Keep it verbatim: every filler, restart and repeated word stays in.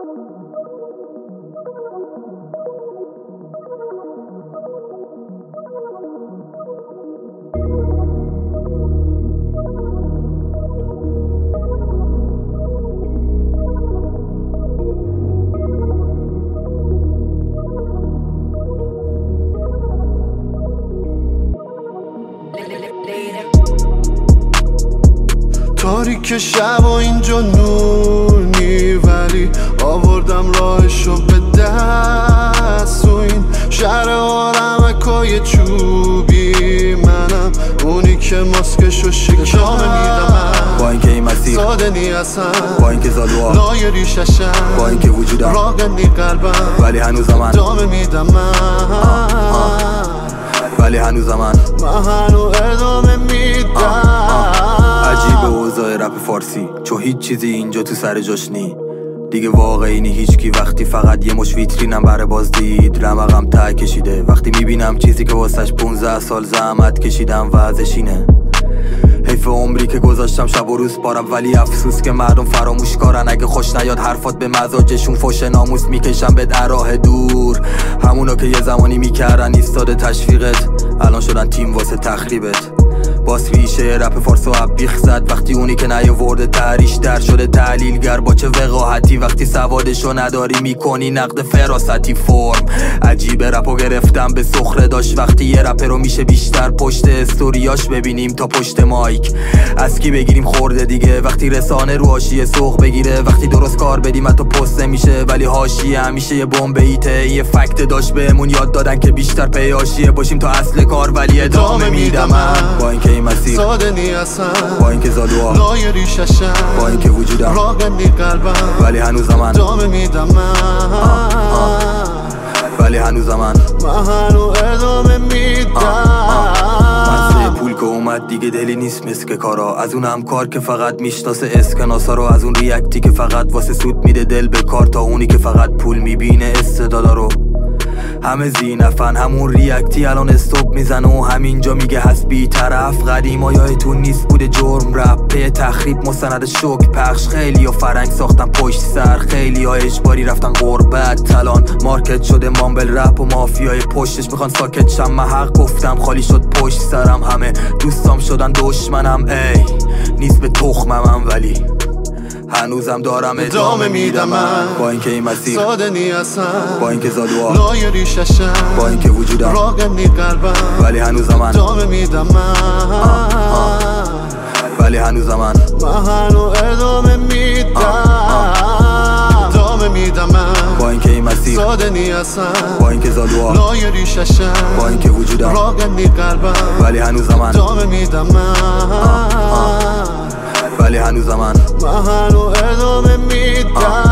تاریک شب و اینجا نور نی، ولی آوردم راهشو به دست. و این شهر آرمکای چوبی، منم اونی که ماسکشو شکام میدم. با اینکه این مسیر ساده نی اصلا، با اینکه زالوها لای ریششم، با اینکه وجودم راگنی قلبم، ولی هنوزم من ادامه میدم. من ولی هنوزم من من هنو ادامه میدم. عجیبه اوضاع رپ فارسی، چو هیچ چیزی اینجا تو سر جاش نی. دیگه واقعی نی هیچکی، وقتی فقط یه مش ویترینم بره بازدید. رمقم ته کشیده وقتی میبینم چیزی که واسش پونزده سال زحمت کشیدم وضعش اینه. حیف عمری که گذاشتم شب و روز بارم، ولی افسوس که مردم فراموش کارن. اگه خوش نیاد حرفات به مزاجشون، فوش ناموس میکشم به در راه دور. همونا که یه زمانی میکردن ایستاده تشویقت، الان شدن تیم واسه تخریبت. باز ریشه رپ فارس و بیخ زد وقتی اونی که نیاورده تریش در شده تحلیلگر. با چه وقاحتی وقتی سوادشو نداری میکنی نقد فراستی فرم. عجیبه رپو گرفتم به سخره داشت، وقتی یه رپ رو میشه بیشتر پشت استوریاش ببینیم تا پشت مایک. از کی بگیریم خورده دیگه وقتی رسانه رو حاشیه سوق بگیره. وقتی درست کار بدیم حتی پست نمیشه، ولی حاشیه همیشه یه بمب ایته. یه فکت داشت بهمون یاد دادن که بیشتر پی حاشیه باشیم تا اصل کار، ولی ادامه میدم. با اینکه این مسیر ساده نی اصلا، با اینکه زالوها لای ریششم، با اینکه وجودم راگنی قلبم، ولی هنوزم من ادامه میدم. من ولی هنوزم من من هنو ادامه میدم. مزه پول که اومد دیگه دلی نیست مسک کارا. از اون هم کار که فقط میشناسه اسکناسا رو، از اون ریاکتی که فقط واسه سود میده دل به کار، تا اونی که فقط پول میبینه استعدادا رو. همه زینفن همون ریاکتی الان استوب میزنه و همینجا میگه هست بی طرف. قدیما یادتون نیست بوده جرم رپ پی تخریب مستند شوک پخش. خیلی ها فرنگ ساختن پشت سر، خیلی ها اجباری رفتن غربت. الان مارکت شده مامبل رپ و مافیای پشتش میخوان ساکت شم. من حق گفتم خالی شد پشت سرم، همه دوستام شدن دشمنم. ای نیست به تخمم ولی هنوزم دارم ادامه میدم. من با اینکه این مسیر ساده نی اصلا، با اینکه زالوها لای ریششم، با اینکه وجودم راگنی قلبم، ولی هنوزم من ادامه میدم. من ولی هنوزم من من هنو ادامه میدم. ادامه میدم. من با اینکه این مسیر ساده نی اصلا، با اینکه زالوها لای ریششم، با اینکه وجودم راگنی قلبم، ولی هنوزم من ادامه میدم. من ولی هنوزم من من هنو ادامه میدم.